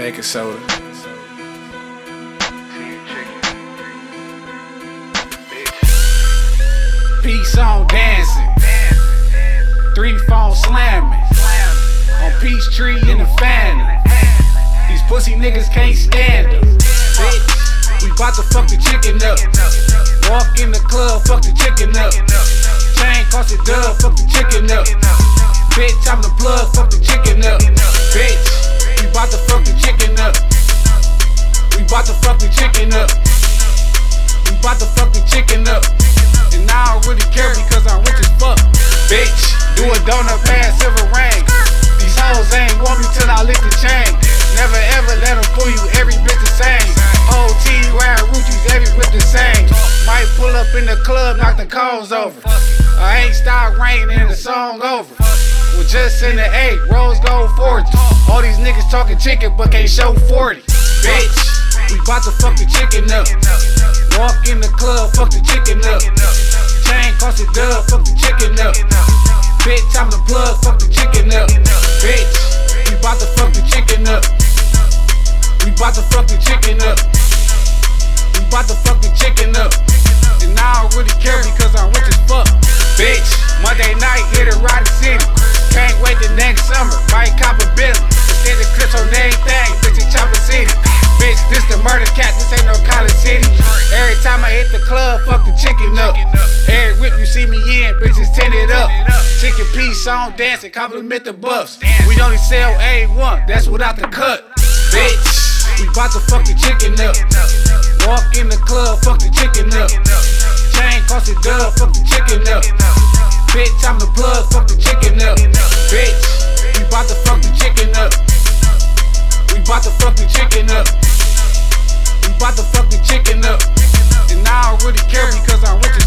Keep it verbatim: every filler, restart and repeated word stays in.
baking soda. Peace on dancing, three phone slamming, on Peachtree in the Phantom. These pussy niggas can't stand them. Bitch, we bout to fuck the chicken up. Walk in the club, fuck the chicken up. Chain cost a dub, fuck the chicken up. Bitch, I'm the plug, fuck the chicken up. Bitch, we bout to fuck the chicken up. We bout to fuck the chicken up. We bout to fuck the chicken up. And I don't really care because I'm rich as fuck. Bitch, do a donut pass silver ring. These hoes ain't want me till I lift the chain. Never ever let them fool you, every bitch the same. O T wearing Ruchis, every whip the same. Might pull up in the club, knock the cones over. I ain't start raining and the song over. We're just in the eight, rose gold forty. All these niggas talking chicken but can't show forty. Bitch, we bout to fuck the chicken up. Walk in the club, fuck the chicken up. Chain cost a dub, fuck the chicken up. Bitch, I'm the plug, fuck the chicken up. Bitch, we bout to fuck the chicken up. We bout to fuck the chicken up. We bout to fuck the chicken up. And I don't really care because I'm rich as fuck. Bitch, Monday night, hit a riding city. Can't wait the next summer, might cop a bill. Get the clips on everything, bitch, it's Chopper City. Bitch, this the murder cat, this ain't no College City. Every time I hit the club, fuck the chicken up. Every whip you see me in, bitches tinted up. Chicken piece on dancing, compliment the buffs. We only sell A one, that's without the cut. Bitch, we bout to fuck the chicken up. Walk in the club, fuck the chicken up. Chain cost a dub, fuck the chicken up. Bitch, I'm the plug, fuck the chicken up. Bitch, we bout to fuck the chicken up. We bout to fuck the chicken up. We bout to fuck the chicken up. And I don't really care because I'm rich as